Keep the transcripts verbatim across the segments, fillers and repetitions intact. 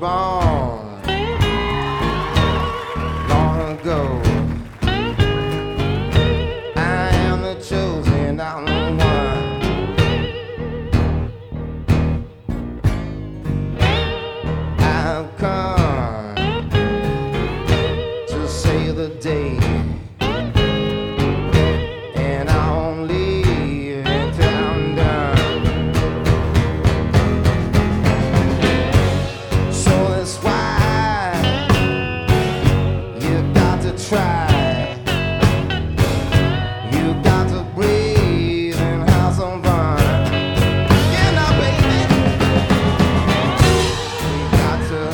born long ago. I am the chosen, I'm the one. I've come to save the day, and I won't leave until I'm done. So that's why you got to try. You got to breathe and have some fun. Yeah, now, baby, we got to,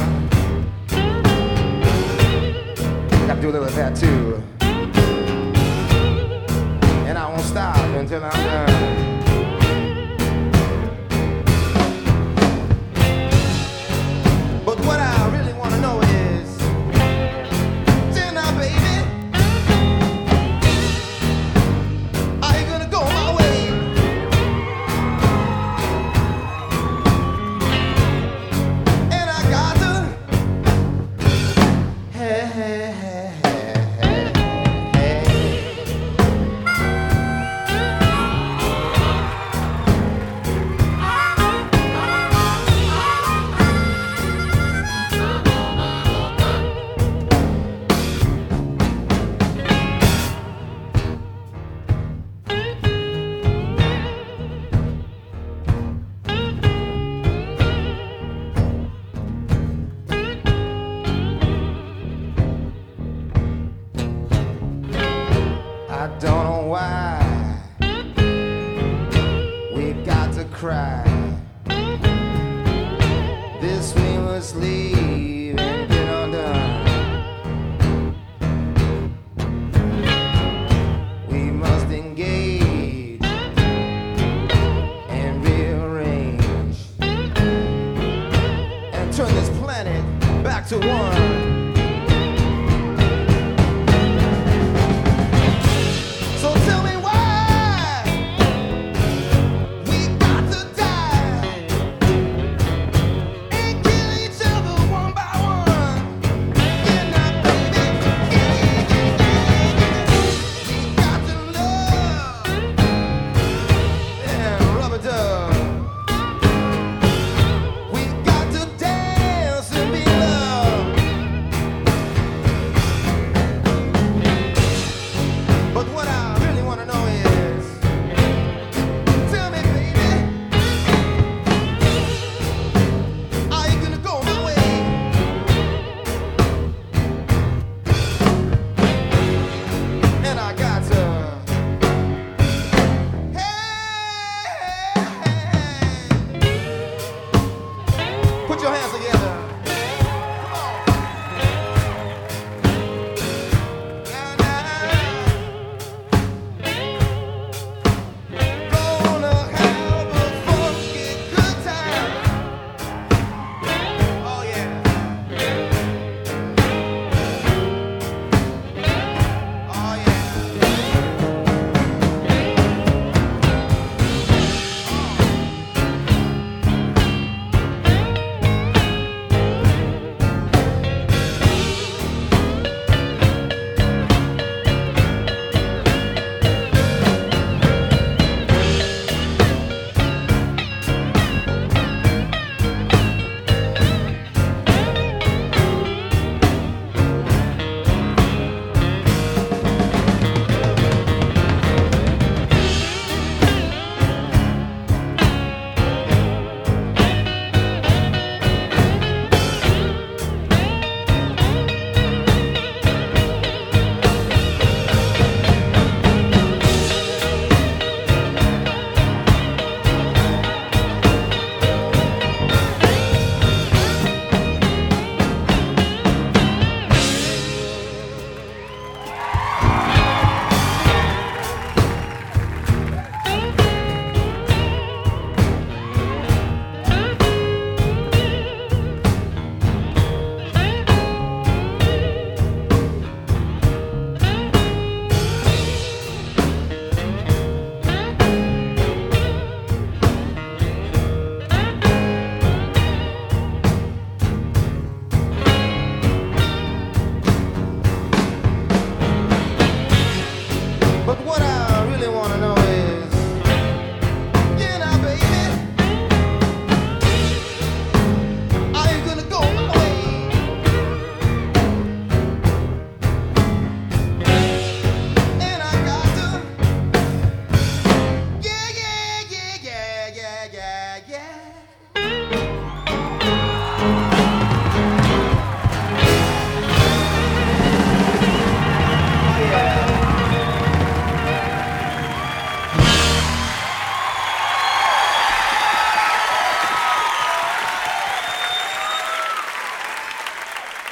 got to do a little of that too. And I won't stop until I'm done. But what I really want to know is, say now, baby, are you gonna go my way? And I got to, hey, hey, hey, hey, hey, I don't know why we got to cry. This we must leave and get undone. We must engage and rearrange and turn this planet back to one. So tell me why we got to die and kill each other one by one. Yeah, now, baby, yeah, yeah, yeah, yeah. We got to love and rub it up. We got to dance and be loved.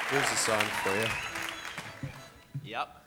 Here's a song for you. Yep.